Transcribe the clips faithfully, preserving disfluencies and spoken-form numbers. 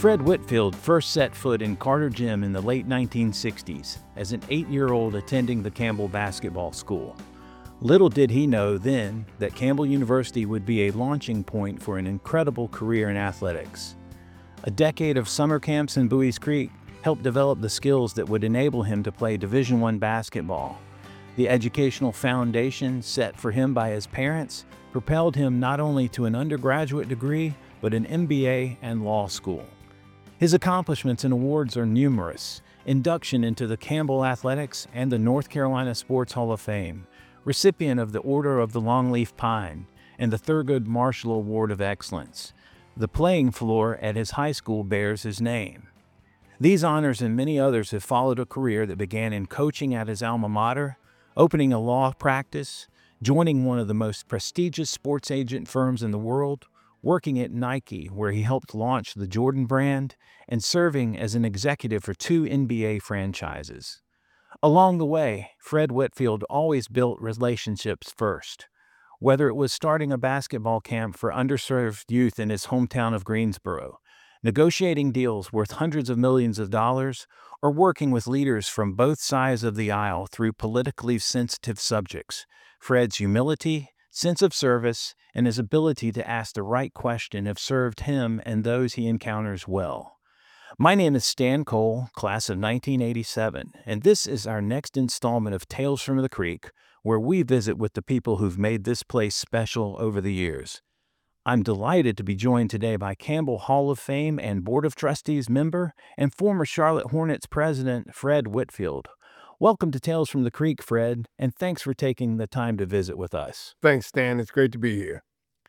Fred Whitfield first set foot in Carter Gym in the late nineteen sixties as an eight-year-old attending the Campbell Basketball School. Little did he know then that Campbell University would be a launching point for an incredible career in athletics. A decade of summer camps in Buies Creek helped develop the skills that would enable him to play Division one basketball. The educational foundation set for him by his parents propelled him not only to an undergraduate degree, but an M B A and law school. His accomplishments and awards are numerous: induction into the Campbell Athletics and the North Carolina Sports Hall of Fame, recipient of the Order of the Longleaf Pine, and the Thurgood Marshall Award of Excellence. The playing floor at his high school bears his name. These honors and many others have followed a career that began in coaching at his alma mater, opening a law practice, joining one of the most prestigious sports agent firms in the world, working at Nike, where he helped launch the Jordan brand, and serving as an executive for two N B A franchises. Along the way, Fred Whitfield always built relationships first. Whether it was starting a basketball camp for underserved youth in his hometown of Greensboro, negotiating deals worth hundreds of millions of dollars, or working with leaders from both sides of the aisle through politically sensitive subjects, Fred's humility, sense of service, and his ability to ask the right question have served him and those he encounters well. My name is Stan Cole, class of nineteen eighty-seven, and this is our next installment of Tales from the Creek, where we visit with the people who've made this place special over the years. I'm delighted to be joined today by Campbell Hall of Fame and Board of Trustees member and former Charlotte Hornets president Fred Whitfield. Welcome to Tales from the Creek, Fred, and thanks for taking the time to visit with us. Thanks, Stan. It's great to be here.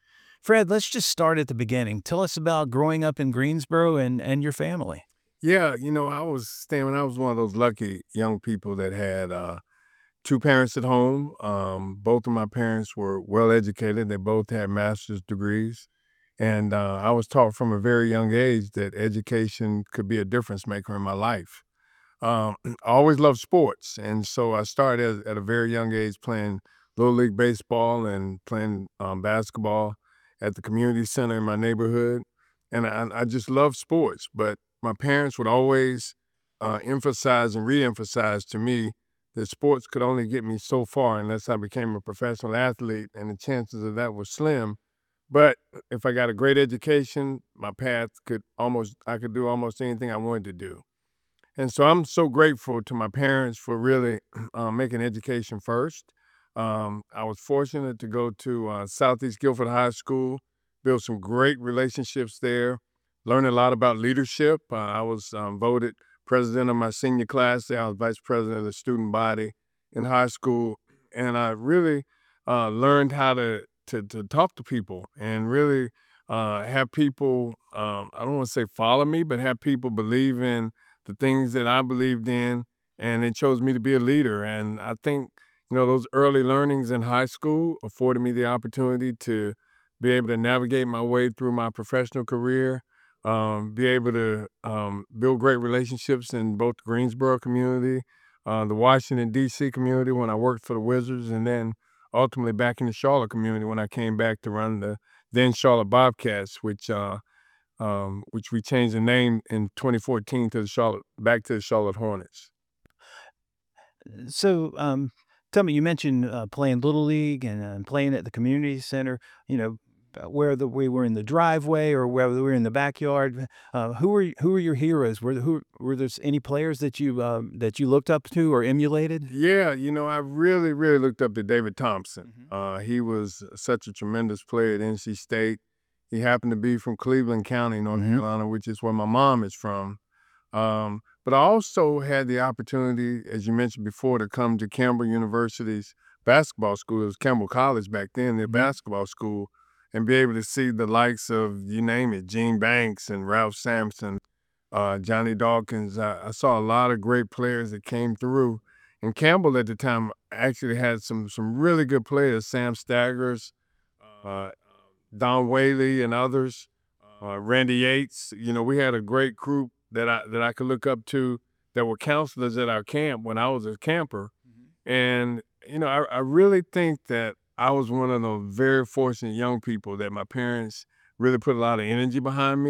Fred, let's just start at the beginning. Tell us about growing up in Greensboro and, and your family. Yeah, you know, I was, Stan, I was one of those lucky young people that had uh, two parents at home. Um, both of my parents were well-educated. They both had master's degrees. And uh, I was taught from a very young age that education could be a difference maker in my life. Um, I always loved sports, and so I started at, at a very young age playing Little League Baseball and playing um, basketball at the community center in my neighborhood. And I, I just loved sports, but my parents would always uh, emphasize and re-emphasize to me that sports could only get me so far unless I became a professional athlete, and the chances of that were slim. But if I got a great education, my path could almost, I could do almost anything I wanted to do. And so I'm so grateful to my parents for really uh, making education first. Um, I was fortunate to go to uh, Southeast Guilford High School, build some great relationships there, learn a lot about leadership. Uh, I was um, voted president of my senior class there. I was vice president of the student body in high school. And I really uh, learned how to, to, to talk to people and really uh, have people, um, I don't want to say follow me, but have people believe in the things that I believed in, and it chose me to be a leader. And I think, you know, those early learnings in high school afforded me the opportunity to be able to navigate my way through my professional career, um, be able to um, build great relationships in both the Greensboro community, uh, the Washington, D C community when I worked for the Wizards, and then ultimately back in the Charlotte community when I came back to run the then Charlotte Bobcats, which uh, Um, which we changed the name in twenty fourteen to the Charlotte, back to the Charlotte Hornets. So, um, tell me, you mentioned uh, playing Little League and uh, playing at the community center, you know, uh, whether we were in the driveway or whether we were in the backyard. Uh, who were who were your heroes? Were who were there any players that you um, that you looked up to or emulated? Yeah, you know, I really, really looked up to David Thompson. Mhm. Uh, he was such a tremendous player at N C State. He happened to be from Cleveland County, North Mhm. Carolina, which is where my mom is from. Um, but I also had the opportunity, as you mentioned before, to come to Campbell University's basketball school. It was Campbell College back then, their Mhm. basketball school, and be able to see the likes of, you name it, Gene Banks and Ralph Sampson, uh, Johnny Dawkins. I, I saw a lot of great players that came through. And Campbell at the time actually had some some really good players, Sam Staggers, uh, Don Whaley and others, uh, Randy Yates. You know, we had a great group that I that I could look up to that were counselors at our camp when I was a camper. Mhm. And, you know, I, I really think that I was one of those very fortunate young people that my parents really put a lot of energy behind me.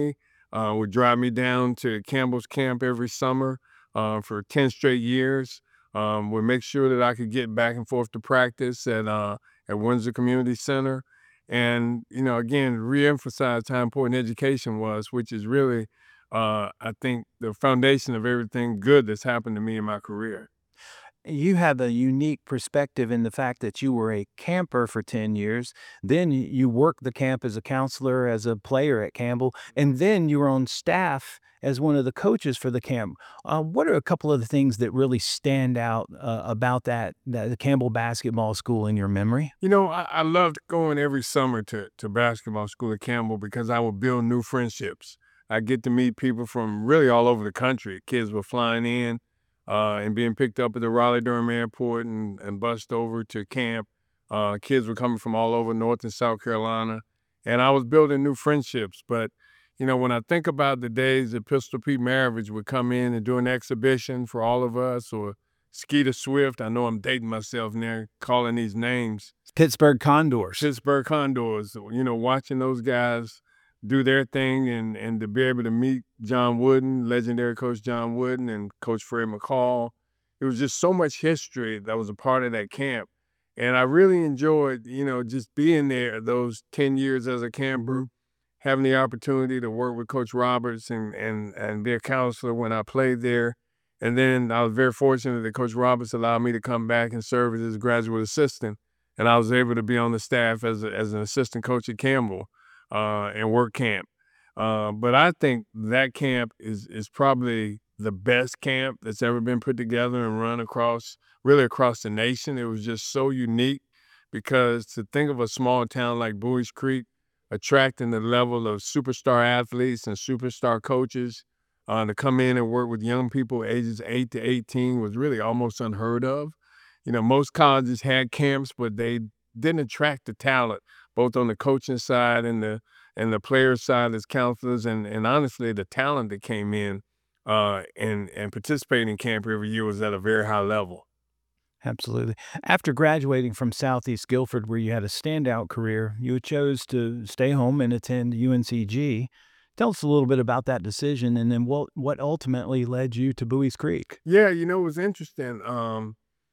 uh, would drive me down to Campbell's camp every summer uh, for ten straight years. Um, would make sure that I could get back and forth to practice at uh, at Windsor Community Center, and you know, again, reemphasize how important education was, which is really, uh, I think, the foundation of everything good that's happened to me in my career. You have a unique perspective in the fact that you were a camper for ten years, then y you worked the camp as a counselor, as a player at Campbell, and then you were on staff as one of the coaches for the camp. Uh, what are a couple of the things that really stand out, uh, about that that the Campbell Basketball School in your memory? You know, I, I loved going every summer to, to basketball school at Campbell because I would build new friendships. I get to meet people from really all over the country. Kids were flying in uh, and being picked up at the Raleigh-Durham Airport and, and bussed over to camp. Uh, kids were coming from all over North and South Carolina, and I was building new friendships. But, you know, when I think about the days that Pistol Pete Maravich would come in and do an exhibition for all of us, or Skeeter Swift, I know I'm dating myself now, calling these names. Pittsburgh Condors. Pittsburgh Condors, you know, watching those guys do their thing, and and to be able to meet John Wooden, legendary coach John Wooden, and Coach Fred McCall. It was just so much history that was a part of that camp. And I really enjoyed, you know, just being there those ten years as a camper, having the opportunity to work with Coach Roberts and and and be a counselor when I played there. And then I was very fortunate that Coach Roberts allowed me to come back and serve as his graduate assistant. And I was able to be on the staff as, a, as an assistant coach at Campbell uh, and work camp. Uh, but I think that camp is is probably the best camp that's ever been put together and run across, really across the nation. It was just so unique because to think of a small town like Buies Creek attracting the level of superstar athletes and superstar coaches uh, to come in and work with young people ages eight to eighteen was really almost unheard of. You know, most colleges had camps, but they didn't attract the talent, both on the coaching side and the and the player side as counselors, and and honestly, the talent that came in uh, and and participating in camp every year was at a very high level. Absolutely. After graduating from Southeast Guilford, where you had a standout career, you chose to stay home and attend U N C G. Tell us a little bit about that decision, and then what what ultimately led you to Buies Creek. Yeah, you know, it was interesting. Um,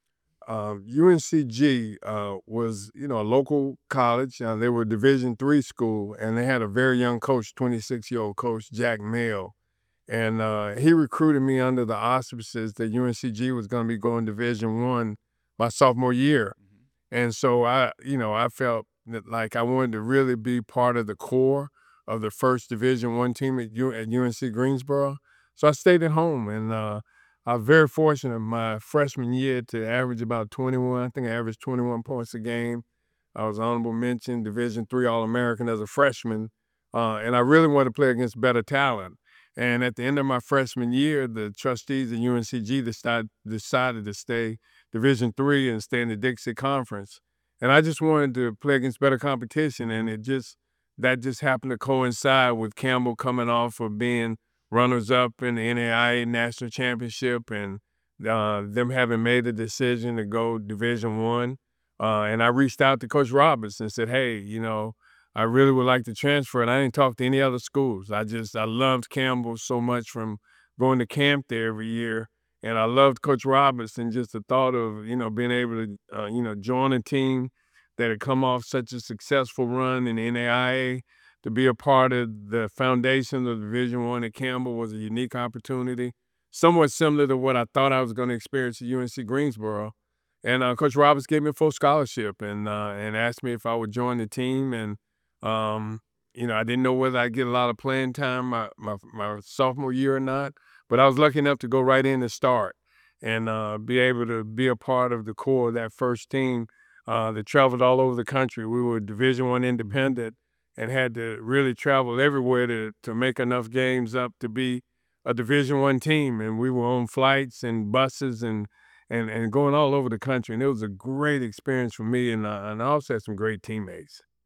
uh, U N C G uh, was, you know, a local college. Uh, they were a Division three school, and they had a very young coach, twenty-six year old coach Jack Mail, and uh, he recruited me under the auspices that U N C G was going to be going Division one my sophomore year. And so I, you know, I felt that like I wanted to really be part of the core of the first Division One team at, U- at U N C Greensboro. So I stayed at home, and uh, I was very fortunate my freshman year to average about twenty-one. I think I averaged twenty-one points a game. I was honorable mention, Division Three All American as a freshman, uh, and I really wanted to play against better talent. And at the end of my freshman year, the trustees at U N C G decided decided to stay Division Three and stay in the Dixie Conference. And I just wanted to play against better competition, and it just that just happened to coincide with Campbell coming off of being runners-up in the N A I A National Championship, and uh, them having made the decision to go Division One. Uh, and I reached out to Coach Roberts and said, "Hey, you know, I really would like to transfer." And I didn't talk to any other schools. I just I loved Campbell so much from going to camp there every year, and I loved Coach Roberts and just the thought of, you know, being able to uh, you know, join a team that had come off such a successful run in the N A I A. To be a part of the foundation of Division One at Campbell was a unique opportunity, somewhat similar to what I thought I was going to experience at U N C Greensboro. And uh, Coach Roberts gave me a full scholarship, and uh, and asked me if I would join the team. And um, you know, I didn't know whether I'd get a lot of playing time my, my my sophomore year or not, but I was lucky enough to go right in and start, and uh, be able to be a part of the core of that first team uh, that traveled all over the country. We were Division One independent and had to really travel everywhere to to make enough games up to be a Division One team. And we were on flights and buses and and and going all over the country. And it was a great experience for me, and uh, and I also had some great teammates.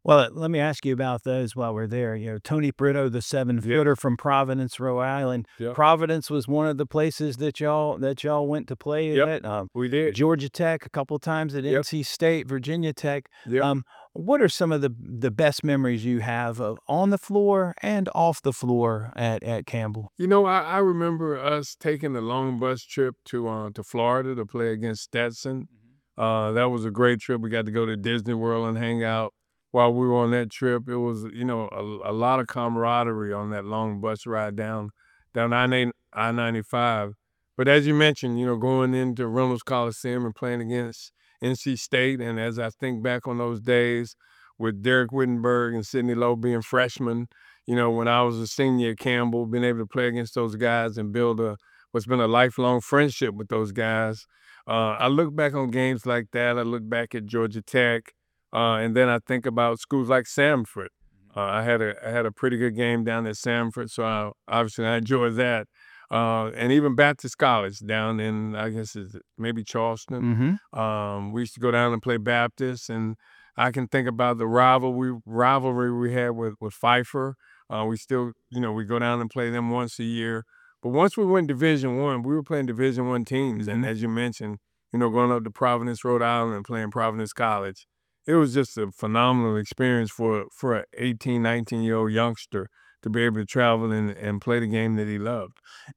Well, let me ask you about those while we're there. You know, Tony Brito, the seven-footer from Providence, Rhode Island. Yep. Providence was one of the places that y'all that y'all went to play Yep. at. Um, We did. Georgia Tech a couple of times at Yep. N C State, Virginia Tech. Yep. Um, what are some of the the best memories you have of on the floor and off the floor at at Campbell? You know, I, I remember us taking a long bus trip to uh, to Florida to play against Stetson. Uh, that was a great trip. We got to go to Disney World and hang out while we were on that trip. It was, you know, a, a lot of camaraderie on that long bus ride down down I ninety-five. But as you mentioned, you know, going into Reynolds Coliseum and playing against N C State, and as I think back on those days with Derek Wittenberg and Sidney Lowe being freshmen, you know, when I was a senior at Campbell, being able to play against those guys and build a what's been a lifelong friendship with those guys. Uh, I look back on games like that. I look back at Georgia Tech, uh, and then I think about schools like Samford. Uh, I had a I had a pretty good game down at Samford, so I, obviously I enjoyed that. Uh, and even Baptist College down in, I guess it's maybe Charleston. Mm-hmm. Um, we used to go down and play Baptist, and I can think about the rivalry rivalry we had with with Pfeiffer. Uh, we still, you know, we go down and play them once a year. But once we went Division One, we were playing Division One teams, and as you mentioned, you know, going up to Providence, Rhode Island, and playing Providence College, it was just a phenomenal experience for for an eighteen, nineteen year old youngster to be able to travel and, and play the game that he loved.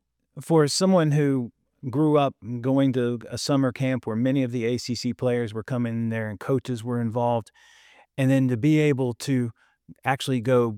For someone who grew up going to a summer camp where many of the A C C players were coming in there and coaches were involved, and then to be able to actually go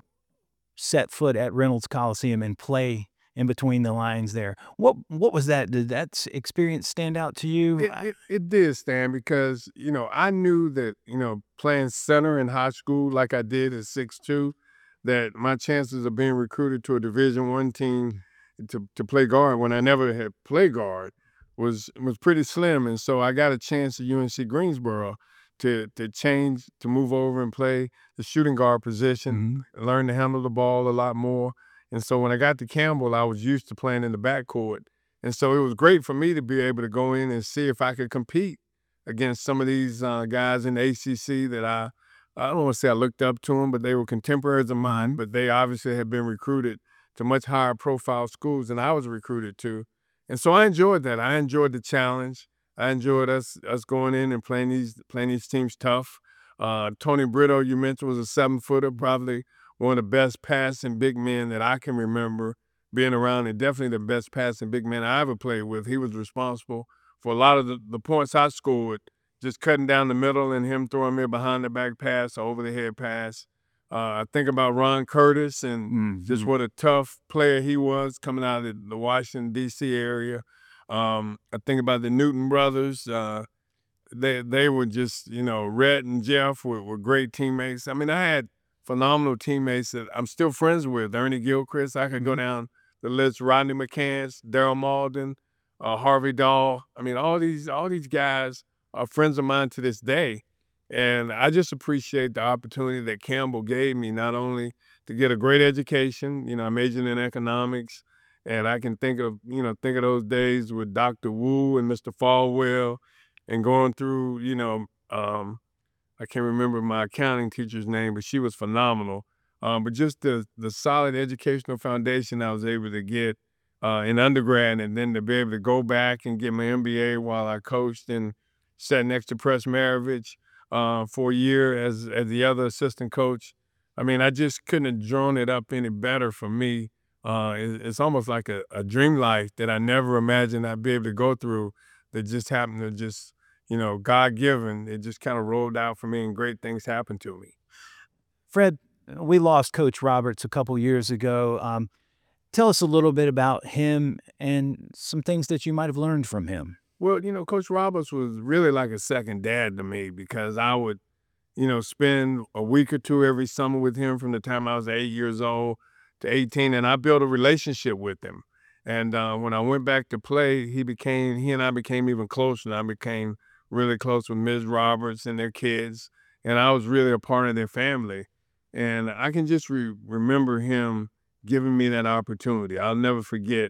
set foot at Reynolds Coliseum and play in between the lines there. What what was that? Did that s- experience stand out to you? It, I- it it did, Stan, because you know I knew that you know playing center in high school like I did at six two, that my chances of being recruited to a Division One team to to play guard when I never had played guard was was pretty slim, and so I got a chance at U N C Greensboro to to change to move over and play the shooting guard position, Mhm. learn to handle the ball a lot more, and so when I got to Campbell, I was used to playing in the backcourt. And so it was great for me to be able to go in and see if I could compete against some of these uh, guys in the A C C that I, I don't want to say I looked up to them, but they were contemporaries of mine, but they obviously had been recruited to much higher profile schools than I was recruited to. And so I enjoyed that. I enjoyed the challenge. I enjoyed us us going in and playing these playing these teams tough. Uh, Tony Brito, you mentioned, was a seven footer, probably one of the best passing big men that I can remember being around, and definitely the best passing big man I ever played with. He was responsible for a lot of the, the points I scored, just cutting down the middle and him throwing me a behind the back pass or over the head pass. Uh, I think about Ron Curtis and just Mhm. what a tough player he was coming out of the Washington, D C area. Um, I think about the Newton brothers. Uh, they they were just, you know, Rhett and Jeff were, were great teammates. I mean, I had phenomenal teammates that I'm still friends with. Ernie Gilchrist, I could go Mhm. down the list. Rodney McCants, Daryl Malden, uh, Harvey Dahl. I mean, all these all these guys are friends of mine to this day, and I just appreciate the opportunity that Campbell gave me, not only to get a great education. You know, I majored in economics, and I can think of you know think of those days with Doctor Wu and Mister Falwell and going through, you know, um, I can't remember my accounting teacher's name, but she was phenomenal. Um, but just the the solid educational foundation I was able to get uh, in undergrad, and then to be able to go back and get my M B A while I coached and sat next to Press Maravich uh, for a year as as the other assistant coach. I mean, I just couldn't have drawn it up any better for me. Uh, it- it's almost like a, a dream life that I never imagined I'd be able to go through. That just happened to just you know, God given, it just kind of rolled out for me and great things happened to me. Fred, we lost Coach Roberts a couple years ago. Um, tell us a little bit about him and some things that you might have learned from him. Well, you know, Coach Roberts was really like a second dad to me because I would, you know, spend a week or two every summer with him from the time I was eight years old to eighteen, and I built a relationship with him. And uh, when I went back to play, he became, he and I became even closer, and I became really close with Miz Roberts and their kids, and I was really a part of their family. And I can just re- remember him giving me that opportunity. I'll never forget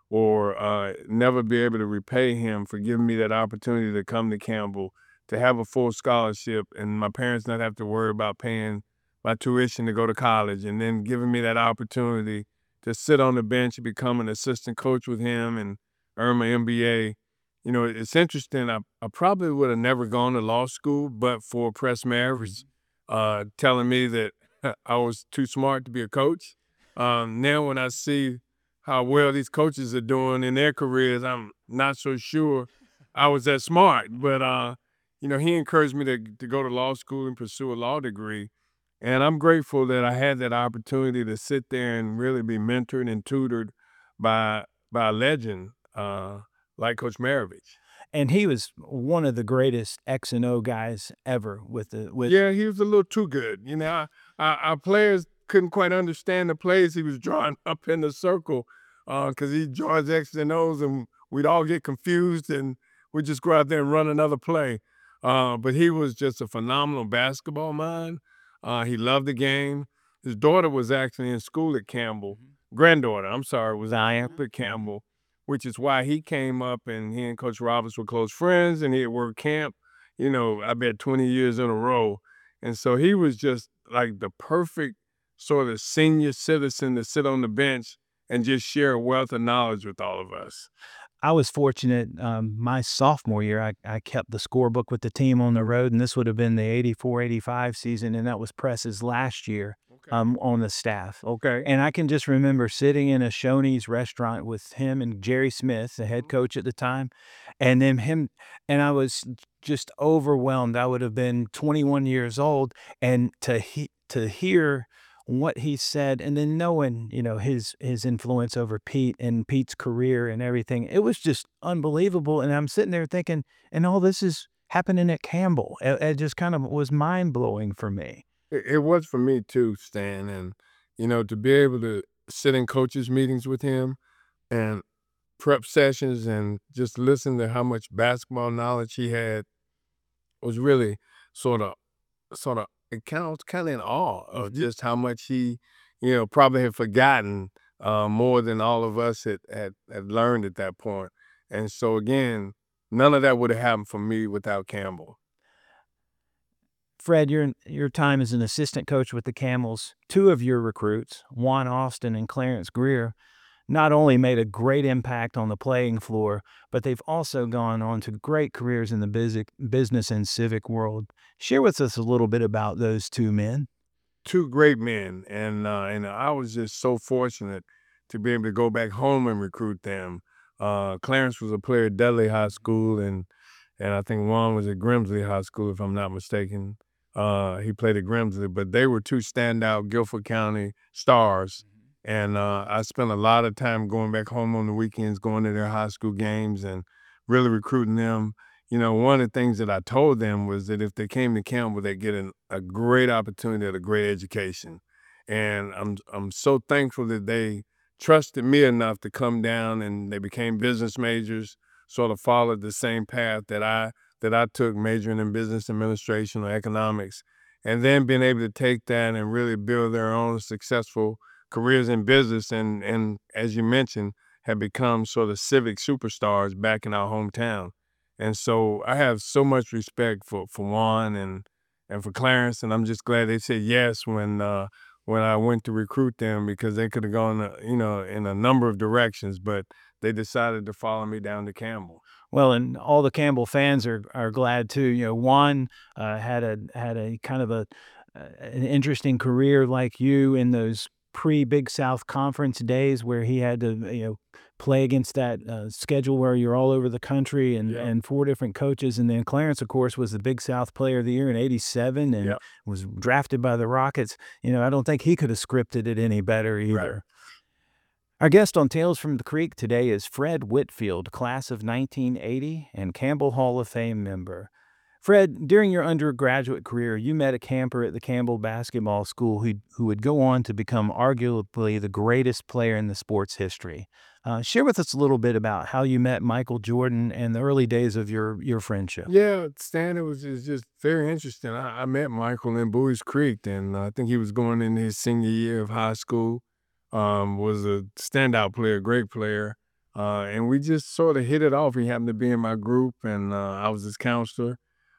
or uh, never be able to repay him for giving me that opportunity to come to Campbell to have a full scholarship and my parents not have to worry about paying my tuition to go to college, and then giving me that opportunity to sit on the bench and become an assistant coach with him and earn my M B A. You know, it's interesting. I, I probably would have never gone to law school, but for Press Mavericks uh, telling me that I was too smart to be a coach. Um, now, when I see how well these coaches are doing in their careers, I'm not so sure I was that smart. But uh, you know, he encouraged me to to go to law school and pursue a law degree, and I'm grateful that I had that opportunity to sit there and really be mentored and tutored by by a legend uh, like Coach Maravich. And he was one of the greatest X and O guys ever with the with Yeah, he was a little too good. You know, our, our, our players couldn't quite understand the plays he was drawing up in the circle because he draws X's and O's, and we'd all get confused, and we'd just go out there and run another play. Uh, but he was just a phenomenal basketball mind. Uh, he loved the game. His daughter was actually in school at Campbell. Granddaughter, I'm sorry, was Zion. at Campbell, which is why he came up, and he and Coach Roberts were close friends, and he had worked camp, you know, I bet twenty years in a row. And so he was just like the perfect sort of senior citizen to sit on the bench and just share a wealth of knowledge with all of us. I was fortunate, um, my sophomore year, I I kept the scorebook with the team on the road, and this would have been the eighty-four eighty-five season, and that was Press's last year, Okay. um, on the staff. Okay. And I can just remember sitting in a Shoney's restaurant with him and Jerry Smith, the head coach at the time, and then him and I was just overwhelmed. I would have been twenty-one years old, and to he to hear what he said, and then knowing, you know, his his influence over Pete and Pete's career and everything, it was just unbelievable. And I'm sitting there thinking, and all this is happening at Campbell. It, it just kind of was mind blowing for me. It, it was for me too, Stan. And, you know, to be able to sit in coaches' meetings with him and prep sessions and just listen to how much basketball knowledge he had was really sort of sort of it kind of kind of in awe of just how much he, you know, probably had forgotten uh, more than all of us had, had had learned at that point. And so again, none of that would have happened for me without Campbell. Fred, your your time as an assistant coach with the Camels, two of your recruits, Juan Austin and Clarence Greer, not only made a great impact on the playing floor, but they've also gone on to great careers in the busi- business and civic world. Share with us a little bit about those two men. Two great men, and uh, and I was just so fortunate to be able to go back home and recruit them. Uh, Clarence was a player at Dudley High School, and and I think Juan was at Grimsley High School, if I'm not mistaken. Uh, he played at Grimsley, but they were two standout Guilford County stars. And uh, I spent a lot of time going back home on the weekends, going to their high school games and really recruiting them. You know, one of the things that I told them was that if they came to Campbell, they'd get an, a great opportunity at a great education. And I'm I'm so thankful that they trusted me enough to come down, and they became business majors, sort of followed the same path that I that I took, majoring in business administration or economics, and then being able to take that and really build their own successful careers in business, and and as you mentioned, have become sort of civic superstars back in our hometown. And so I have so much respect for for Juan and and for Clarence, and I'm just glad they said yes when uh, when I went to recruit them, because they could have gone, uh, you know, in a number of directions, but they decided to follow me down to Campbell. Well, and all the Campbell fans are are glad too. You know, Juan uh, had a had a kind of a uh, an interesting career like you in those pre Big South Conference days where he had to, you know, play against that uh, schedule where you're all over the country and Yeah. and four different coaches. And then Clarence, of course, was the Big South Player of the Year in eighty-seven and Yeah. was drafted by the Rockets. You know, I don't think he could have scripted it any better either. Our guest on Tales from the Creek today is Fred Whitfield, class of nineteen eighty and Campbell Hall of Fame member. Fred, during your undergraduate career, you met a camper at the Campbell Basketball School who, who would go on to become arguably the greatest player in the sport's history. Uh, share with us a little bit about how you met Michael Jordan and the early days of your, your friendship. Yeah, Stan, it was just, just very interesting. I, I met Michael in Bowies Creek, and I think he was going into his senior year of high school. Um, was a standout player, great player, uh, and we just sort of hit it off. He happened to be in my group, and uh, I was his counselor.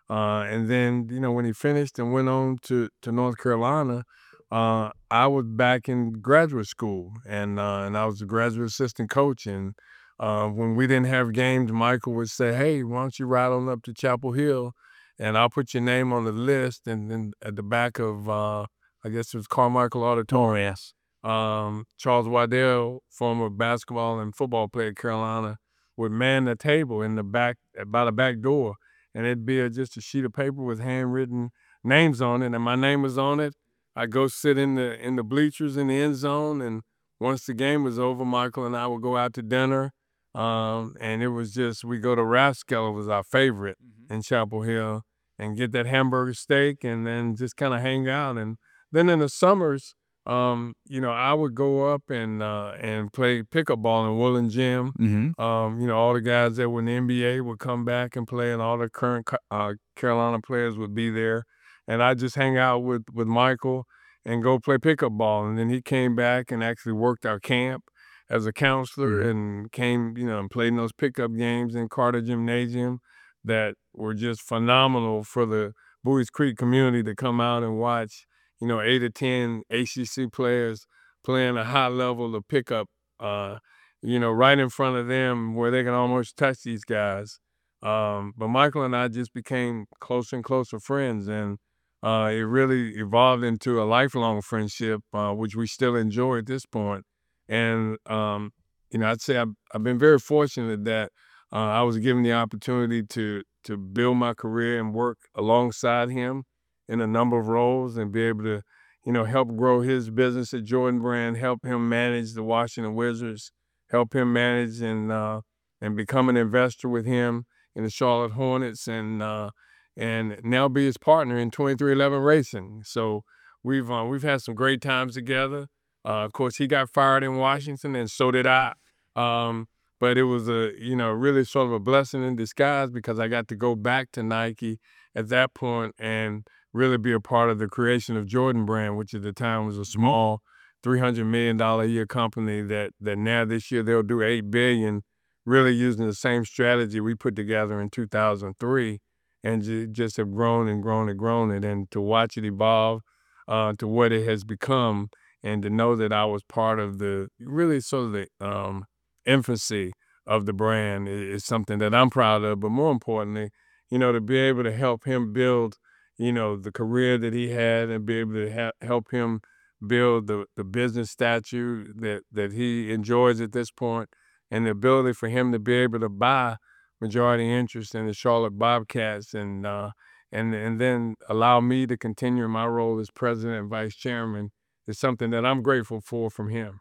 Uh, and then, you know, when he finished and went on to, to North Carolina, uh, I was back in graduate school, and uh, and I was a graduate assistant coach. And uh, when we didn't have games, Michael would say, "Hey, why don't you ride on up to Chapel Hill, and I'll put your name on the list." And then at the back of, uh, I guess it was Carmichael Auditorium, Yes. um, Charles Waddell, former basketball and football player at Carolina, would man the table in the back by the back door, and it'd be a, just a sheet of paper with handwritten names on it, and my name was on it. I go sit in the in the bleachers in the end zone, and once the game was over, Michael and I would go out to dinner, um, and it was just we go to Rascal was our favorite Mhm. in Chapel Hill, and get that hamburger steak, and then just kind of hang out. And then in the summers, um, you know, I would go up and uh, and play pickup ball in Woolen Gym. Mhm. Um, you know, all the guys that were in the N B A would come back and play, and all the current Ca- uh, Carolina players would be there. And I just hang out with with Michael and go play pickup ball. And then he came back and actually worked our camp as a counselor, Mhm. and came, you know, and played in those pickup games in Carter Gymnasium that were just phenomenal for the Bowie's Creek community to come out and watch, you know, eight or ten A C C players playing a high level of pickup, uh, you know, right in front of them where they can almost touch these guys. Um, but Michael and I just became closer and closer friends, and uh, it really evolved into a lifelong friendship, uh, which we still enjoy at this point. And, um, you know, I'd say I've, I've been very fortunate that uh, I was given the opportunity to to build my career and work alongside him in a number of roles, and be able to, you know, help grow his business at Jordan Brand, help him manage the Washington Wizards, help him manage and uh, and become an investor with him in the Charlotte Hornets, and uh, and now be his partner in twenty-three eleven Racing. So we've uh, we've had some great times together. Uh, of course, he got fired in Washington, and so did I. Um, but it was a, you know, really sort of a blessing in disguise, because I got to go back to Nike at that point and really be a part of the creation of Jordan Brand, which at the time was a small three hundred million dollars a year company that that now this year they'll do eight billion dollars, really using the same strategy we put together in two thousand three, and ju- just have grown and grown and grown it. And to watch it evolve uh, to what it has become, and to know that I was part of the really sort of the um, infancy of the brand i- is something that I'm proud of. But more importantly, you know, to be able to help him build, you know, the career that he had, and be able to ha- help him build the, the business stature that, that he enjoys at this point, and the ability for him to be able to buy majority interest in the Charlotte Bobcats, and uh, and and then allow me to continue my role as president and vice chairman is something that I'm grateful for from him.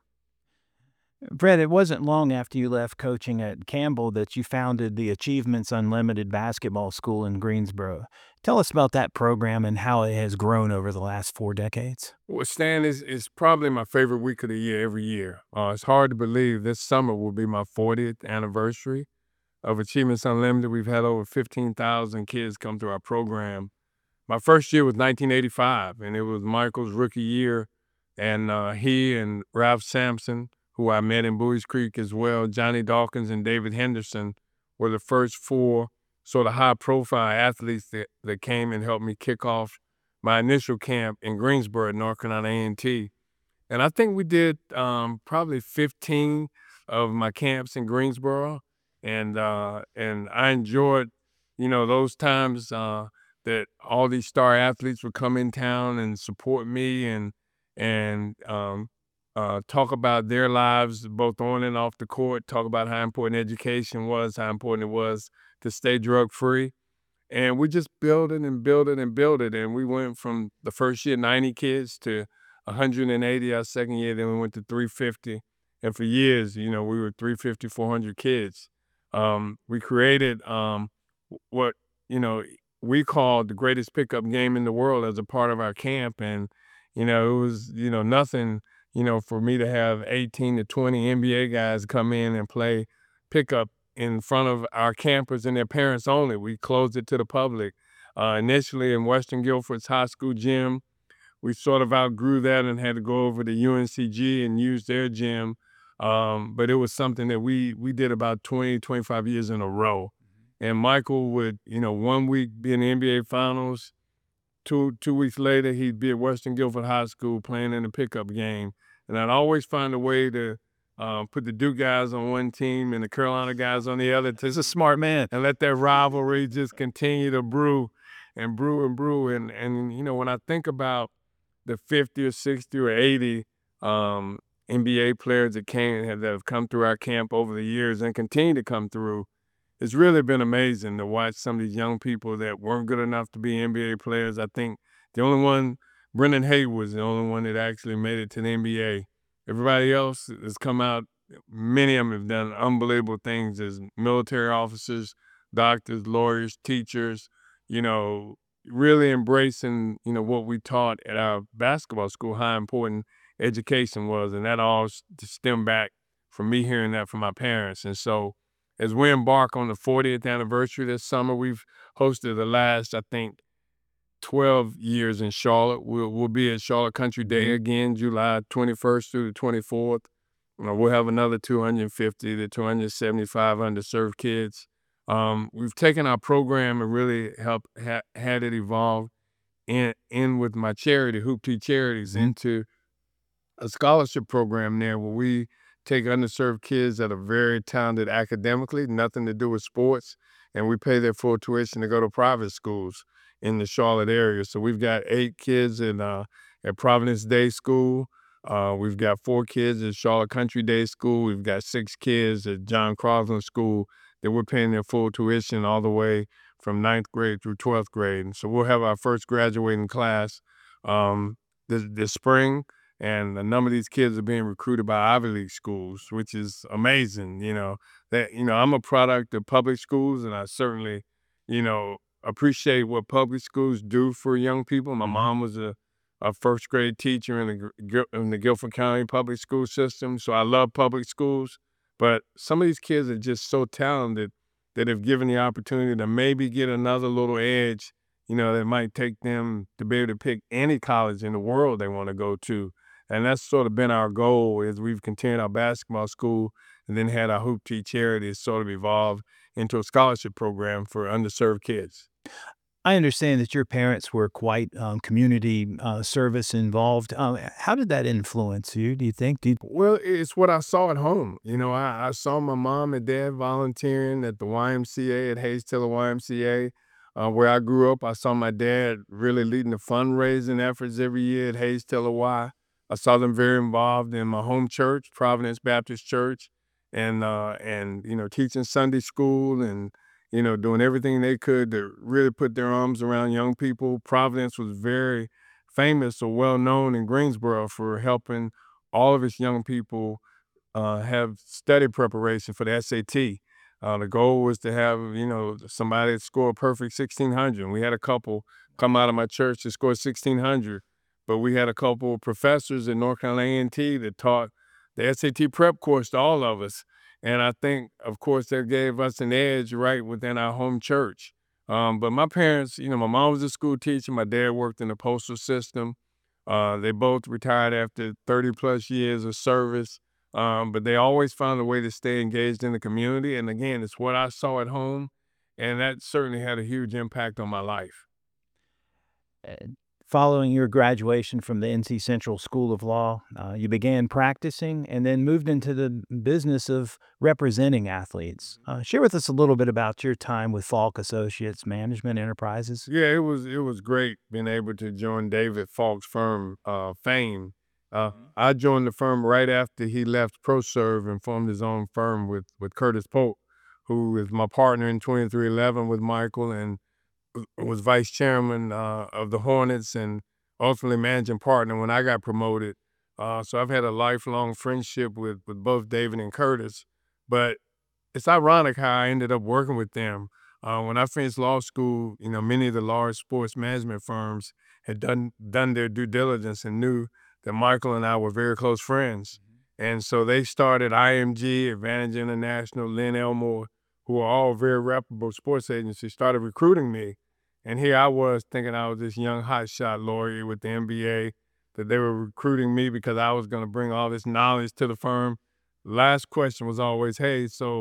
Fred, it wasn't long after you left coaching at Campbell that you founded the Achievements Unlimited Basketball School in Greensboro. Tell us about that program and how it has grown over the last four decades. Well, Stan is is probably my favorite week of the year every year. Uh, it's hard to believe this summer will be my fortieth anniversary of Achievements Unlimited. We've had over fifteen thousand kids come through our program. My first year was nineteen eighty-five, and it was Michael's rookie year. And uh, he and Ralph Sampson, who I met in Bowie's Creek as well, Johnny Dawkins and David Henderson, were the first four sort of high-profile athletes that, that came and helped me kick off my initial camp in Greensboro, North Carolina A and T. And I think we did um, probably fifteen of my camps in Greensboro, and uh, and I enjoyed, you know, those times uh, that all these star athletes would come in town and support me, and and um, uh, talk about their lives both on and off the court. Talk about how important education was, how important it was to stay drug free, and we just build it and build it and build it. And we went from the first year ninety kids to one hundred eighty our second year. Then we went to three hundred fifty. And for years, you know, we were three hundred fifty, four hundred kids. Um, we created um, what, you know, we called the greatest pickup game in the world as a part of our camp. And, you know, it was, you know, nothing, you know, for me to have eighteen to twenty N B A guys come in and play pickup in front of our campers and their parents only. We closed it to the public. Uh, initially in Western Guilford's high school gym, we sort of outgrew that and had to go over to U N C G and use their gym. Um, but it was something that we we did about twenty, twenty-five years in a row. And Michael would, you know, one week be in the N B A Finals. Two two weeks later, he'd be at Western Guilford High School playing in a pickup game. And I'd always find a way to uh, put the Duke guys on one team and the Carolina guys on the other to He's a smart man. and let that rivalry just continue to brew and brew and brew. And and you know, when I think about the fifty or sixty or eighty um, N B A players that came that have come through our camp over the years and continue to come through, it's really been amazing to watch some of these young people that weren't good enough to be N B A players. I think the only one, Brendan Haywood, was the only one that actually made it to the N B A. Everybody else has come out. Many of them have done unbelievable things as military officers, doctors, lawyers, teachers, you know, really embracing, you know, what we taught at our basketball school, how important education was. And that all stemmed back from me hearing that from my parents. And so as we embark on the fortieth anniversary this summer, we've hosted the last, I think, twelve years in Charlotte. We'll, we'll be at Charlotte Country Day again, July twenty-first through the twenty-fourth. You know, we'll have another two hundred fifty to two hundred seventy-five underserved kids. Um, we've taken our program and really helped ha- had it evolve in, in with my charity, Hoop T Charities, Mhm. into a scholarship program there where we take underserved kids that are very talented academically, nothing to do with sports, and we pay their full tuition to go to private schools in the Charlotte area. So we've got eight kids in uh, at Providence Day School. Uh, we've got four kids at Charlotte Country Day School. We've got six kids at John Crosland School that we're paying their full tuition all the way from ninth grade through twelfth grade. And so we'll have our first graduating class um, this, this spring. And a number of these kids are being recruited by Ivy League schools, which is amazing. You know, that, you know, I'm a product of public schools, and I certainly, you know, appreciate what public schools do for young people. My Mhm. mom was a, a first grade teacher in the Gr- Gil- in the Guilford County public school system, so I love public schools. But some of these kids are just so talented that if given the opportunity to maybe get another little edge, you know, that might take them to be able to pick any college in the world they want to go to. And that's sort of been our goal as we've continued our basketball school and then had our Hoop T charity sort of evolve into a scholarship program for underserved kids. I understand that your parents were quite um, community uh, service involved. Um, how did that influence you, do you think? Do you, Well, it's what I saw at home. You know, I, I saw my mom and dad volunteering at the Y M C A at Hayes Taylor Y M C A, uh, where I grew up. I saw my dad really leading the fundraising efforts every year at Hayes Taylor Y. I saw them very involved in my home church, Providence Baptist Church, and uh, and you know, teaching Sunday school and you know, doing everything they could to really put their arms around young people. Providence was very famous or well known in Greensboro for helping all of its young people uh, have study preparation for the S A T. Uh, the goal was to have, you know, somebody that scored perfect sixteen hundred. And we had a couple come out of my church that scored sixteen hundred, but we had a couple of professors at North Carolina A and T that taught the S A T prep course to all of us. And I think, of course, that gave us an edge right within our home church. Um, but my parents, you know, my mom was a school teacher. My dad worked in the postal system. Uh, they both retired after thirty plus years of service, um, but they always found a way to stay engaged in the community. And again, it's what I saw at home, and that certainly had a huge impact on my life. uh, Following your graduation from the N C Central School of Law, uh, you began practicing and then moved into the business of representing athletes. Uh, share with us a little bit about your time with Falk Associates Management Enterprises. Yeah, it was it was great being able to join David Falk's firm, uh, Fame. Uh, I joined the firm right after he left ProServe and formed his own firm with with Curtis Polk, who is my partner in twenty-three eleven with Michael and was vice chairman uh, of the Hornets and ultimately managing partner when I got promoted. Uh, so I've had a lifelong friendship with with both David and Curtis. But it's ironic how I ended up working with them. Uh, when I finished law school, you know, many of the large sports management firms had done done their due diligence and knew that Michael and I were very close friends. And so they started I M G, Advantage International, Lynn Elmore, who are all very reputable sports agencies, started recruiting me. And here I was thinking I was this young hotshot lawyer with the N B A, that they were recruiting me because I was going to bring all this knowledge to the firm. Last question was always, hey, so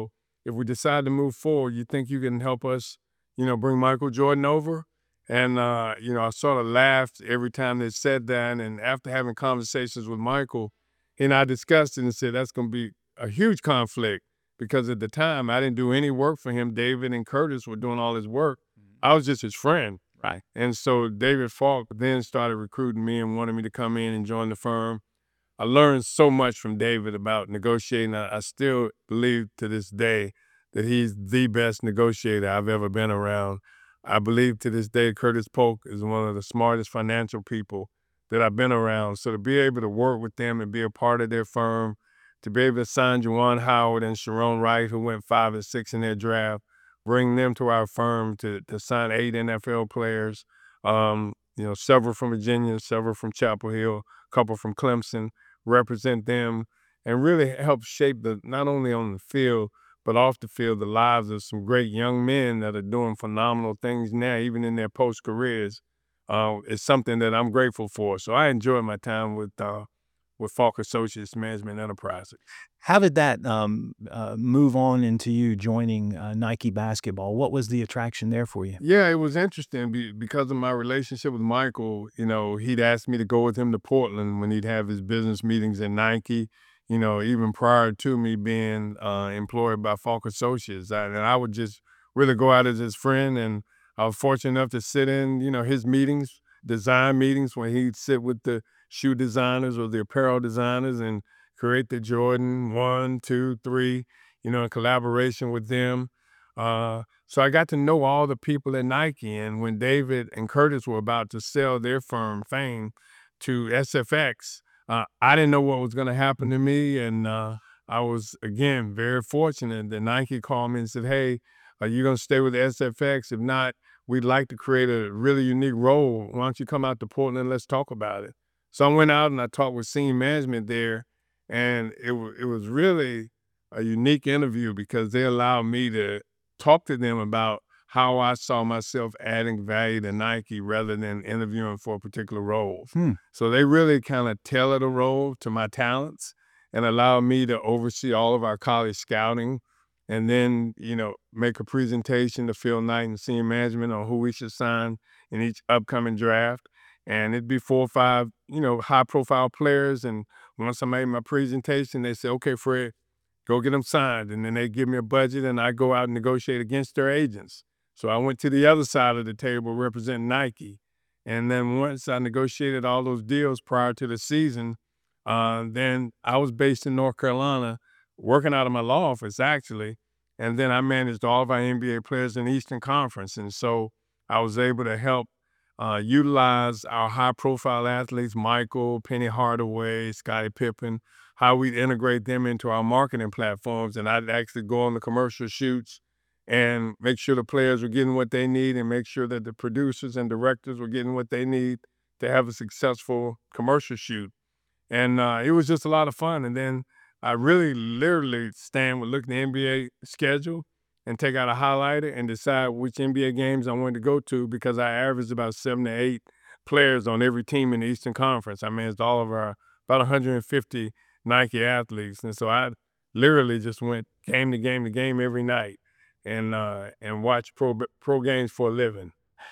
if we decide to move forward, you think you can help us, you know, bring Michael Jordan over?" And, uh, you know, I sort of laughed every time they said that. And after having conversations with Michael, he and I discussed it and said that's going to be a huge conflict because at the time I didn't do any work for him. David and Curtis were doing all his work. I was just his friend. Right. And so David Falk then started recruiting me and wanted me to come in and join the firm. I learned so much from David about negotiating. I, I still believe to this day that he's the best negotiator I've ever been around. I believe to this day Curtis Polk is one of the smartest financial people that I've been around. So to be able to work with them and be a part of their firm, to be able to sign Juwan Howard and Sharon Wright, who went five and six in their draft, bring them to our firm to to sign eight N F L players, um, you know, several from Virginia, several from Chapel Hill, a couple from Clemson, represent them, and really help shape the not only on the field but off the field the lives of some great young men that are doing phenomenal things now, even in their post careers. Uh, it's something that I'm grateful for. So I enjoy my time with uh, with Falk Associates Management Enterprises. How did that um, uh, move on into you joining uh, Nike Basketball? What was the attraction there for you? Yeah, it was interesting be- because of my relationship with Michael. You know, he'd ask me to go with him to Portland when he'd have his business meetings in Nike. You know, even prior to me being uh, employed by Falk Associates, I, and I would just really go out as his friend. And I was fortunate enough to sit in, you know, his meetings, design meetings, when he'd sit with the shoe designers or the apparel designers and create the Jordan one, two, three. You know, in collaboration with them. Uh, so I got to know all the people at Nike. And when David and Curtis were about to sell their firm, Fame, to S F X, uh, I didn't know what was going to happen to me. And uh, I was, again, very fortunate that Nike called me and said, "Hey, are you going to stay with S F X? If not, we'd like to create a really unique role. Why don't you come out to Portland and let's talk about it?" So I went out and I talked with senior management there. And it, w- it was really a unique interview because they allowed me to talk to them about how I saw myself adding value to Nike rather than interviewing for particular roles. Hmm. So they really kind of tailored a role to my talents and allowed me to oversee all of our college scouting and then, you know, make a presentation to Phil Knight and senior management on who we should sign in each upcoming draft. And it'd be four or five, you know, high profile players. And once I made my presentation, they said, "Okay, Fred, go get them signed." And then they give me a budget and I go out and negotiate against their agents. So I went to the other side of the table representing Nike. And then once I negotiated all those deals prior to the season, uh, then I was based in North Carolina, working out of my law office actually. And then I managed all of our N B A players in the Eastern Conference. And so I was able to help uh, utilize our high profile athletes, Michael, Penny Hardaway, Scottie Pippen, how we integrate them into our marketing platforms. And I'd actually go on the commercial shoots and make sure the players were getting what they need and make sure that the producers and directors were getting what they need to have a successful commercial shoot. And uh, it was just a lot of fun. And then I really literally stand with look at the N B A schedule and take out a highlighter and decide which N B A games I wanted to go to because I averaged about seven to eight players on every team in the Eastern Conference. I managed all of our about one hundred fifty Nike athletes. And so I literally just went game to game to game every night and uh, and watched pro pro games for a living.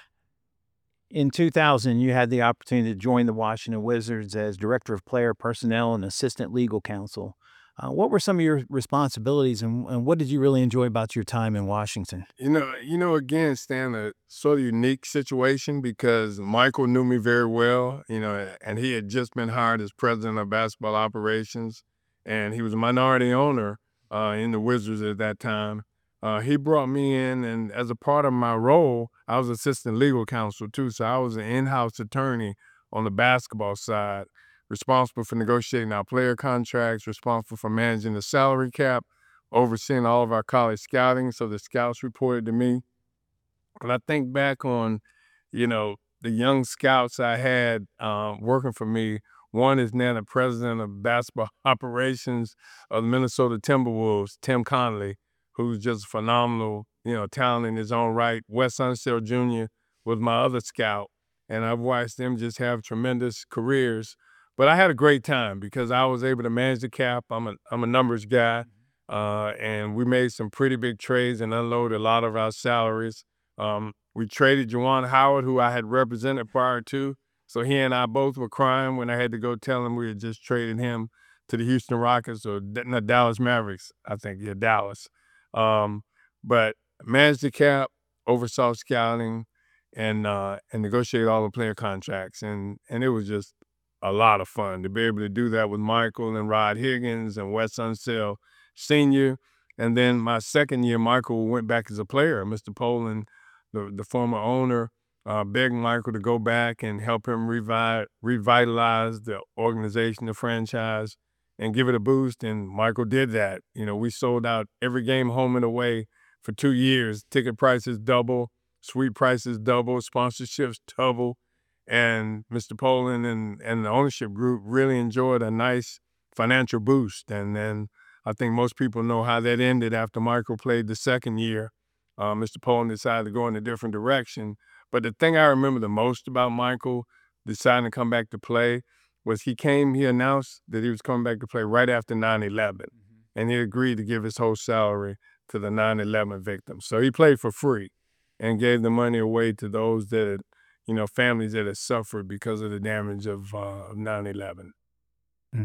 In two thousand, you had the opportunity to join the Washington Wizards as Director of Player Personnel and Assistant Legal Counsel. Uh, what were some of your responsibilities, and, and what did you really enjoy about your time in Washington? You know, you know, again, Stan, a sort of unique situation because Michael knew me very well, you know, and he had just been hired as president of basketball operations, and he was a minority owner uh, in the Wizards at that time. Uh, he brought me in, and as a part of my role, I was assistant legal counsel too. So I was an in-house attorney on the basketball side, responsible for negotiating our player contracts, responsible for managing the salary cap, overseeing all of our college scouting. So the scouts reported to me. And I think back on, you know, the young scouts I had um, working for me. One is now the president of basketball operations of the Minnesota Timberwolves, Tim Conley, who's just phenomenal, you know, talent in his own right. Wes Unseld Junior was my other scout, and I've watched them just have tremendous careers. But I had a great time because I was able to manage the cap. I'm a I'm a numbers guy. uh, and we made some pretty big trades and unloaded a lot of our salaries. Um, we traded Juwan Howard, who I had represented prior to, so he and I both were crying when I had to go tell him we had just traded him to the Houston Rockets or D- no, Dallas Mavericks, I think, yeah, Dallas. Um, but managed the cap, oversaw scouting, and uh, and negotiated all the player contracts, and and it was just a lot of fun to be able to do that with Michael and Rod Higgins and Wes Unseld Senior. And then my second year, Michael went back as a player. Mister Poland, the, the former owner, uh, begged Michael to go back and help him revi- revitalize the organization, the franchise, and give it a boost. And Michael did that. You know, we sold out every game home and away for two years. Ticket prices double, suite prices double, sponsorships double. And Mister Poland and, and the ownership group really enjoyed a nice financial boost. And then I think most people know how that ended after Michael played the second year. Uh, Mister Poland decided to go in a different direction. But the thing I remember the most about Michael deciding to come back to play was he came, he announced that he was coming back to play right after nine eleven. Mm-hmm. And he agreed to give his whole salary to the nine eleven victims. So he played for free and gave the money away to those that had, you know, families that had suffered because of the damage of uh, nine eleven. Mm.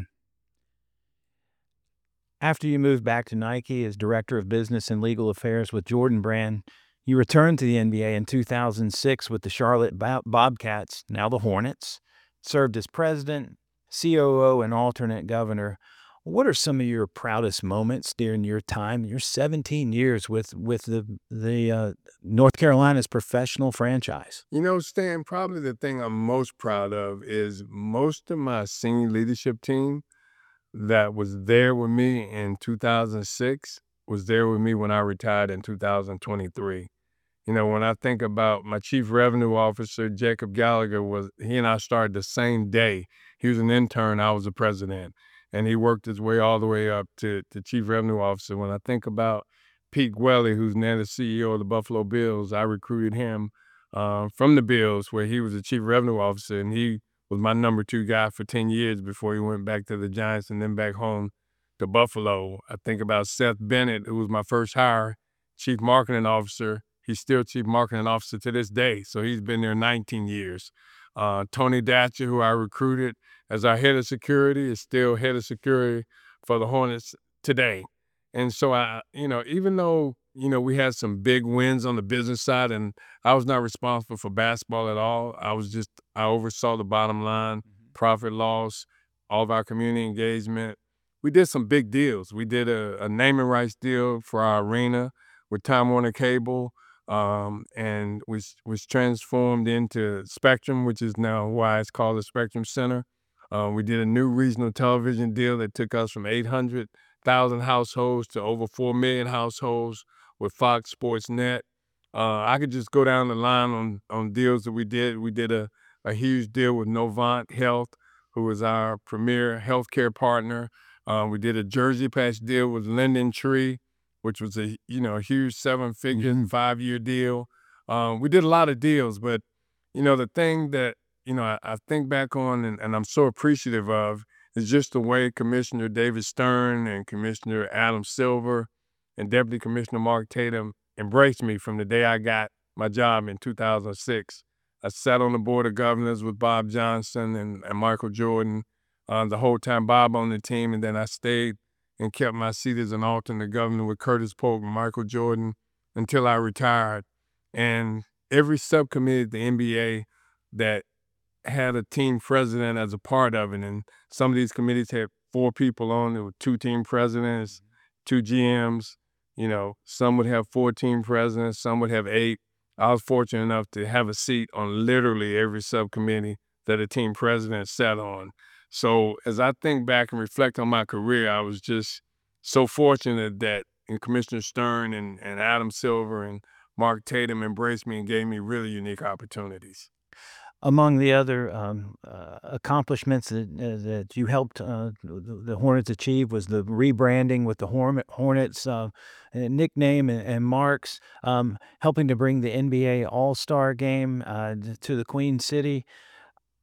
After you moved back to Nike as Director of Business and Legal Affairs with Jordan Brand, you returned to the N B A in two thousand six with the Charlotte Bobcats, now the Hornets, served as president, C O O, and alternate governor. What are some of your proudest moments during your time, your seventeen years with with the the uh, North Carolina's professional franchise? You know, Stan, probably the thing I'm most proud of is most of my senior leadership team that was there with me in two thousand six was there with me when I retired in two thousand twenty-three. You know, when I think about my chief revenue officer, Jacob Gallagher, was he and I started the same day. He was an intern, I was the president, and he worked his way all the way up to, to chief revenue officer. When I think about Pete Gwelly, who's now the C E O of the Buffalo Bills, I recruited him uh, from the Bills, where he was the chief revenue officer, and he was my number two guy for ten years before he went back to the Giants and then back home to Buffalo. I think about Seth Bennett, who was my first hire, chief marketing officer. He's still chief marketing officer to this day, so he's been there nineteen years. Uh, Tony Datcher, who I recruited as our head of security, is still head of security for the Hornets today. And so I, you know, even though, you know, we had some big wins on the business side and I was not responsible for basketball at all. I was just, I oversaw the bottom line, mm-hmm. profit loss, all of our community engagement. We did some big deals. We did a, a naming rights deal for our arena with Time Warner Cable, um, and was was transformed into Spectrum, which is now why it's called the Spectrum Center. Uh, we did a new regional television deal that took us from eight hundred thousand households to over four million households with Fox Sports Net. Uh, I could just go down the line on, on deals that we did. We did a, a huge deal with Novant Health, who is our premier healthcare partner. Uh, we did a Jersey Patch deal with Linden Tree, which was a you know a huge seven-figure, mm-hmm. five-year deal. Um, we did a lot of deals, but you know the thing that you know I, I think back on and, and I'm so appreciative of is just the way Commissioner David Stern and Commissioner Adam Silver and Deputy Commissioner Mark Tatum embraced me from the day I got my job in two thousand six. I sat on the board of governors with Bob Johnson and, and Michael Jordan uh, the whole time Bob on the team, and then I stayed and kept my seat as an alternate governor with Curtis Polk and Michael Jordan until I retired. And every subcommittee at the N B A that had a team president as a part of it, and some of these committees had four people on. There were two team presidents, two G Ms. You know, some would have four team presidents, some would have eight. I was fortunate enough to have a seat on literally every subcommittee that a team president sat on. So as I think back and reflect on my career, I was just so fortunate that and Commissioner Stern and, and Adam Silver and Mark Tatum embraced me and gave me really unique opportunities. Among the other um, uh, accomplishments that, uh, that you helped uh, the, the Hornets achieve was the rebranding with the Horn- Hornets uh, nickname and, and marks, um, helping to bring the N B A All-Star Game uh, to the Queen City.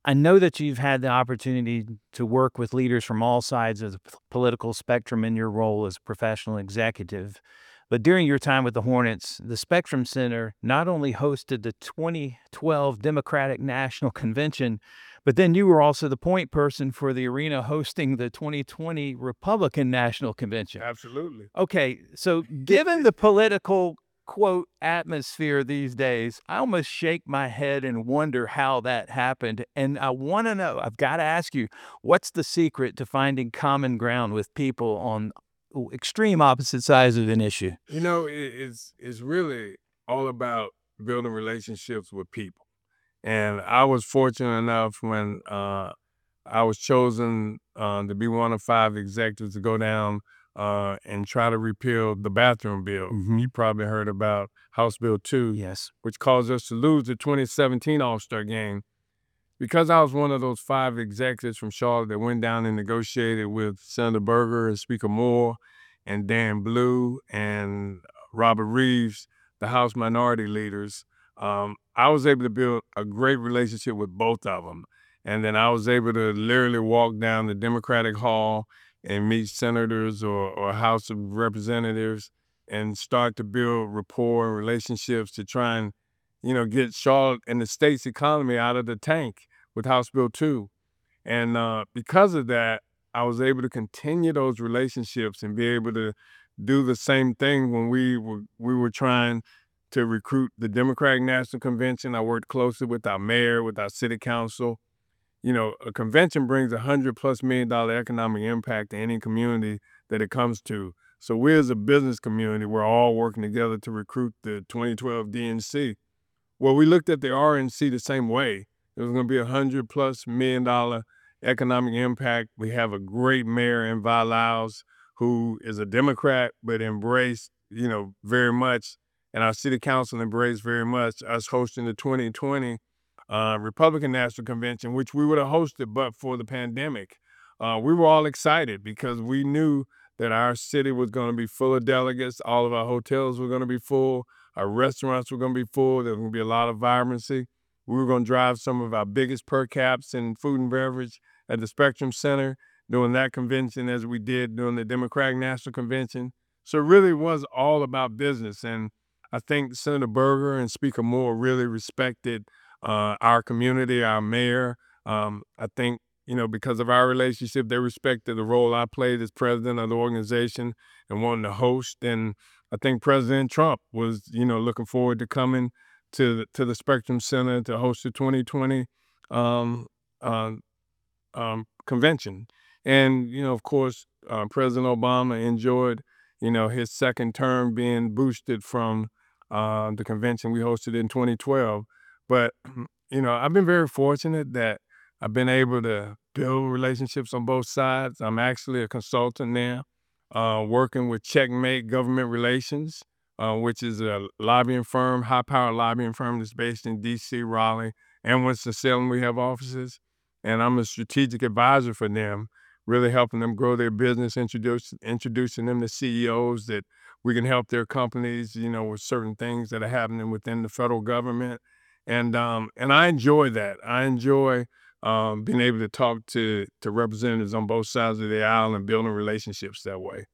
I know that you've had the opportunity to work with leaders from all sides of the p- political spectrum in your role as a professional executive. But during your time with the Hornets, the Spectrum Center not only hosted the twenty twelve Democratic National Convention, but then you were also the point person for the arena hosting the twenty twenty Republican National Convention. Absolutely. Okay, so given the political quote atmosphere these days, I almost shake my head and wonder how that happened. And I want to know, I've got to ask you, what's the secret to finding common ground with people on o- extreme opposite sides of an issue? You know, it, it's it's really all about building relationships with people. And I was fortunate enough when uh, I was chosen uh, to be one of five executives to go down uh, and try to repeal the bathroom bill. Mhm. You probably heard about House Bill two, Yes. which caused us to lose the twenty seventeen All-Star game. Because I was one of those five executives from Charlotte that went down and negotiated with Senator Berger and Speaker Moore and Dan Blue and Robert Reeves, the House minority leaders, um, I was able to build a great relationship with both of them. And then I was able to literally walk down the Democratic Hall and meet senators or, or House of Representatives and start to build rapport and relationships to try and, you know, get Charlotte and the state's economy out of the tank with House Bill two. And uh, because of that, I was able to continue those relationships and be able to do the same thing when we were we were trying to recruit the Democratic National Convention. I worked closely with our mayor, with our city council. You know, a convention brings a hundred plus million dollar economic impact to any community that it comes to. So we as a business community, we're all working together to recruit the twenty twelve D N C. Well, we looked at the R N C the same way. It was going to be a hundred plus million dollar economic impact. We have a great mayor in Vi Lyles who is a Democrat, but embraced, you know, very much, and our city council embraced very much us hosting the twenty twenty uh, Republican National Convention, which we would have hosted but for the pandemic. Uh, we were all excited because we knew that our city was going to be full of delegates. All of our hotels were going to be full. Our restaurants were going to be full. There was going to be a lot of vibrancy. We were going to drive some of our biggest per caps in food and beverage at the Spectrum Center during that convention as we did during the Democratic National Convention. So it really was all about business. And I think Senator Berger and Speaker Moore really respected uh, our community, our mayor. Um, I think, you know, because of our relationship, they respected the role I played as president of the organization and wanting to host. And I think President Trump was, you know, looking forward to coming to the, to the Spectrum Center to host the twenty twenty um, uh, um, convention. And, you know, of course, uh, President Obama enjoyed, you know, his second term being boosted from uh, the convention we hosted in twenty twelve. But, you know, I've been very fortunate that I've been able to build relationships on both sides. I'm actually a consultant now, uh, working with Checkmate Government Relations, uh, which is a lobbying firm, high-powered lobbying firm that's based in D C, Raleigh, and Winston-Salem. We have offices, and I'm a strategic advisor for them, really helping them grow their business, introduce, introducing them to C E Os that we can help their companies, you know, with certain things that are happening within the federal government. And um, and I enjoy that. I enjoy um, being able to talk to to representatives on both sides of the aisle and building relationships that way.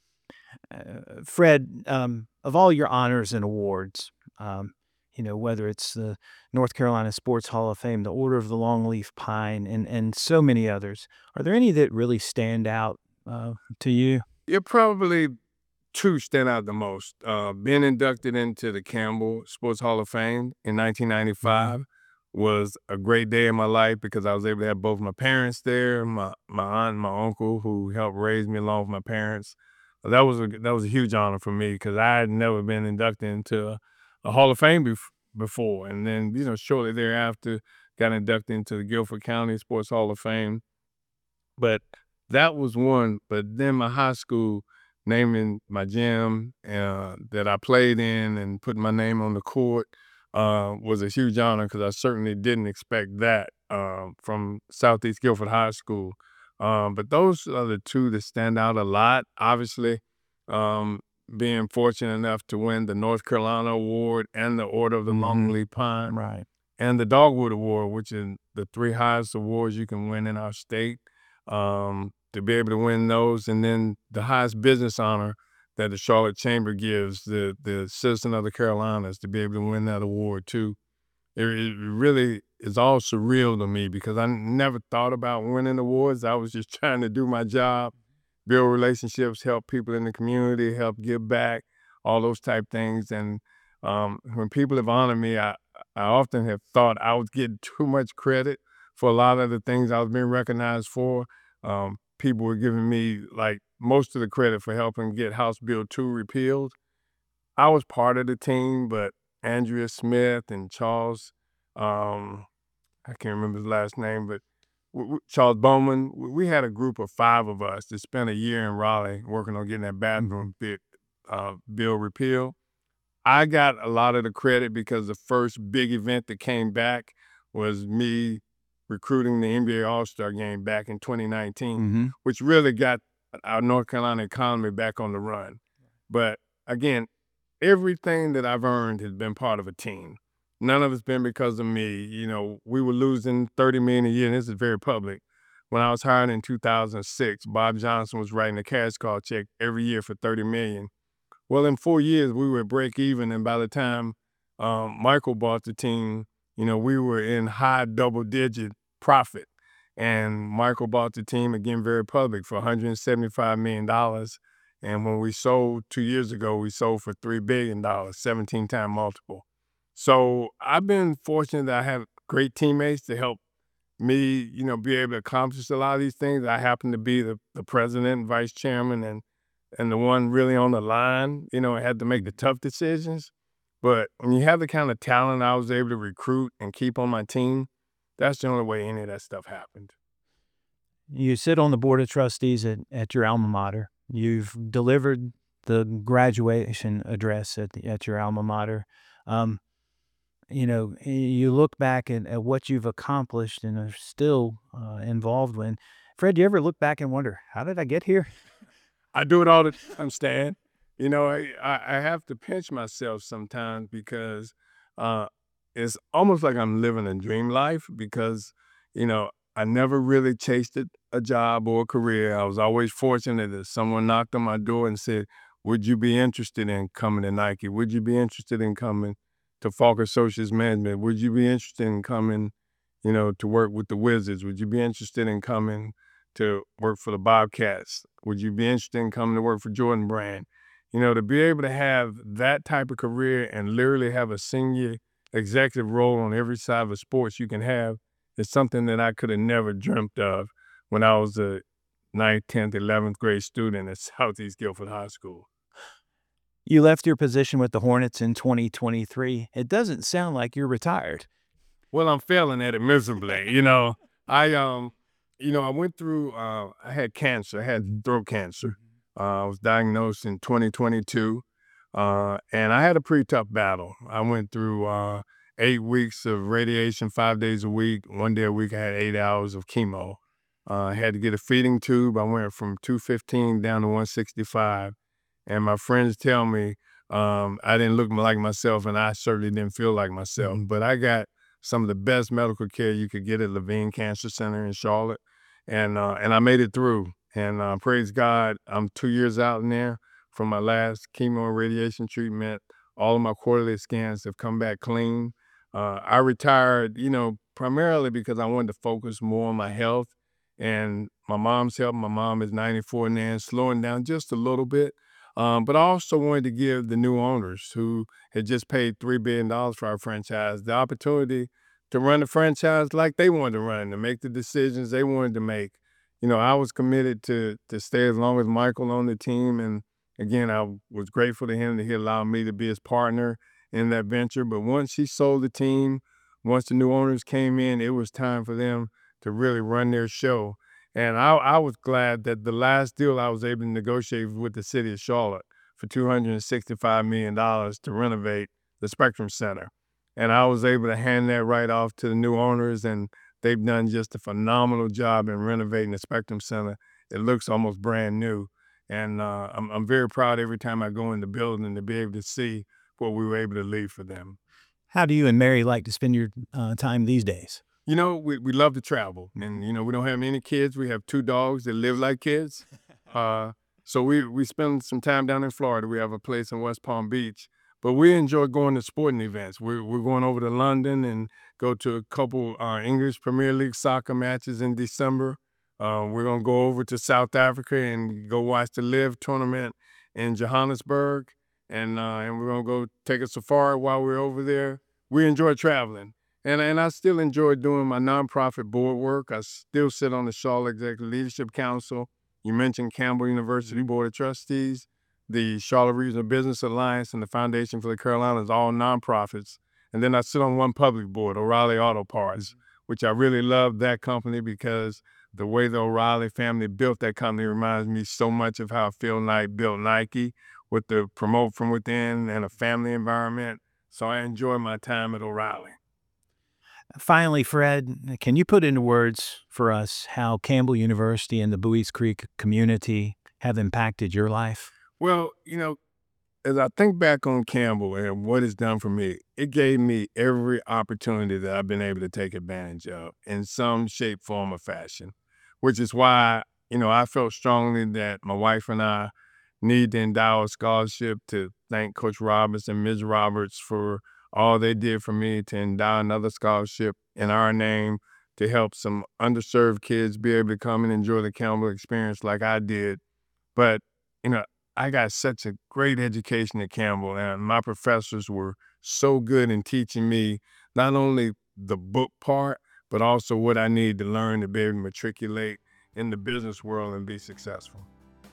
Uh, Fred, um, of all your honors and awards, um, you know, whether it's the North Carolina Sports Hall of Fame, the Order of the Longleaf Pine, and and so many others, are there any that really stand out uh, to you? Yeah, probably two stand out the most. Uh, being inducted into the Campbell Sports Hall of Fame in nineteen Mhm. ninety-five was a great day in my life because I was able to have both my parents there, my my aunt and my uncle who helped raise me along with my parents. That was a that was a huge honor for me because I had never been inducted into a, a Hall of Fame bef- before, and then you know shortly thereafter got inducted into the Guilford County Sports Hall of Fame. But that was one. But then my high school naming my gym uh, that I played in and putting my name on the court uh, was a huge honor because I certainly didn't expect that um, from Southeast Guilford High School. Um, but those are the two that stand out a lot. Obviously, um, being fortunate enough to win the North Carolina Award and the Order of the Mhm. Longleaf Pine Right. and the Dogwood Award, which is the three highest awards you can win in our state. Um, to be able to win those, and then the highest business honor that the Charlotte Chamber gives the the citizen of the Carolinas, to be able to win that award too. It, it really is all surreal to me because I never thought about winning awards. I was just trying to do my job, build relationships, help people in the community, help give back, all those type things. And um, when people have honored me, I, I often have thought I was getting too much credit for a lot of the things I was being recognized for. Um, people were giving me like most of the credit for helping get House Bill two repealed. I was part of the team, but Andrea Smith and Charles, um, I can't remember his last name, but w- w- Charles Bowman, w- we had a group of five of us that spent a year in Raleigh working on getting that bathroom bit, uh, bill repealed. I got a lot of the credit because the first big event that came back was me recruiting the N B A All-Star game back in twenty nineteen, Mm-hmm. which really got our North Carolina economy back on the run. But again, everything that I've earned has been part of a team. None of it's been because of me. You know, we were losing thirty million dollars a year, and this is very public. When I was hired in two thousand six, Bob Johnson was writing a cash call check every year for thirty million dollars. Well, in four years, we were break even, and by the time um, Michael bought the team, you know, we were in high double-digit profit. And Michael bought the team, again, very public, for one hundred seventy-five million dollars. And when we sold two years ago, we sold for three billion dollars, seventeen-time multiple. So I've been fortunate that I have great teammates to help me, you know, be able to accomplish a lot of these things. I happen to be the, the president and vice chairman and and the one really on the line, you know, had to make the tough decisions. But when you have the kind of talent I was able to recruit and keep on my team, that's the only way any of that stuff happened. You sit on the board of trustees at, at your alma mater. You've delivered the graduation address at, the, at your alma mater. Um, you know, you look back at, at what you've accomplished and are still uh, involved in. Fred, do you ever look back and wonder, how did I get here? I do it all the time, Stan. You know, I, I I have to pinch myself sometimes because uh, it's almost like I'm living a dream life because, you know, I never really chased it, a job or a career. I was always fortunate that someone knocked on my door and said, would you be interested in coming to Nike? Would you be interested in coming to Falk Associates Management? Would you be interested in coming, you know, to work with the Wizards? Would you be interested in coming to work for the Bobcats? Would you be interested in coming to work for Jordan Brand? You know, to be able to have that type of career and literally have a senior executive role on every side of the sports you can have is something that I could have never dreamt of when I was a ninth, tenth, eleventh grade student at Southeast Guilford High School. You left your position with the Hornets in twenty twenty-three. It doesn't sound like you're retired. Well, I'm failing at it miserably. You know, I um, you know, I went through. Uh, I had cancer. I had throat cancer. Uh, I was diagnosed in twenty twenty-two, uh, and I had a pretty tough battle. I went through uh, eight weeks of radiation, five days a week. One day a week, I had eight hours of chemo. Uh, I had to get a feeding tube. I went from two fifteen down to one sixty-five, and my friends tell me um, I didn't look like myself, and I certainly didn't feel like myself. Mhm. But I got some of the best medical care you could get at Levine Cancer Center in Charlotte, and uh, and I made it through. And uh, praise God, I'm two years out in there from my last chemo and radiation treatment. All of my quarterly scans have come back clean. Uh, I retired, you know, primarily because I wanted to focus more on my health and my mom's health. My mom is ninety-four now, and slowing down just a little bit. Um, but I also wanted to give the new owners who had just paid three billion dollars for our franchise the opportunity to run the franchise like they wanted to run, to make the decisions they wanted to make. You know, I was committed to to stay as long as Michael on the team, and again, I was grateful to him that he allowed me to be his partner in that venture. But once he sold the team, once the new owners came in, it was time for them to really run their show. And I, I was glad that the last deal I was able to negotiate was with the city of Charlotte for two hundred sixty-five million dollars to renovate the Spectrum Center. And I was able to hand that right off to the new owners, and they've done just a phenomenal job in renovating the Spectrum Center. It looks almost brand new. And uh, I'm, I'm very proud every time I go in the building to be able to see what we were able to leave for them. How do you and Mary like to spend your uh, time these days? You know, we, we love to travel, and you know, we don't have many kids. We have two dogs that live like kids. Uh, so we we spend some time down in Florida. We have a place in West Palm Beach, but we enjoy going to sporting events. We're we're going over to London and go to a couple uh, English Premier League soccer matches in December. Uh, we're gonna go over to South Africa and go watch the Live tournament in Johannesburg, and uh, and we're gonna go take a safari while we're over there. We enjoy traveling. And, and I still enjoy doing my nonprofit board work. I still sit on the Charlotte Executive Leadership Council. You mentioned Campbell University Board of Trustees, the Charlotte Regional Business Alliance, and the Foundation for the Carolinas, all nonprofits. And then I sit on one public board, O'Reilly Auto Parts, which I really love that company because the way the O'Reilly family built that company reminds me so much of how Phil Knight built Nike with the promote from within and a family environment. So I enjoy my time at O'Reilly. Finally, Fred, can you put into words for us how Campbell University and the Buies Creek community have impacted your life? Well, you know, as I think back on Campbell and what it's done for me, it gave me every opportunity that I've been able to take advantage of in some shape, form, or fashion, which is why, you know, I felt strongly that my wife and I need to endow a scholarship to thank Coach Roberts and Miz Roberts for all they did for me, to endow another scholarship in our name to help some underserved kids be able to come and enjoy the Campbell experience like I did. But, you know, I got such a great education at Campbell, and my professors were so good in teaching me not only the book part, but also what I need to learn to be able to matriculate in the business world and be successful.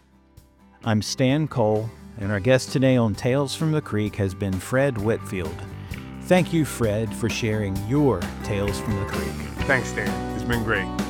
I'm Stan Cole, and our guest today on Tales from the Creek has been Fred Whitfield. Thank you, Fred, for sharing your Tales from the Creek. Thanks, Stan. It's been great.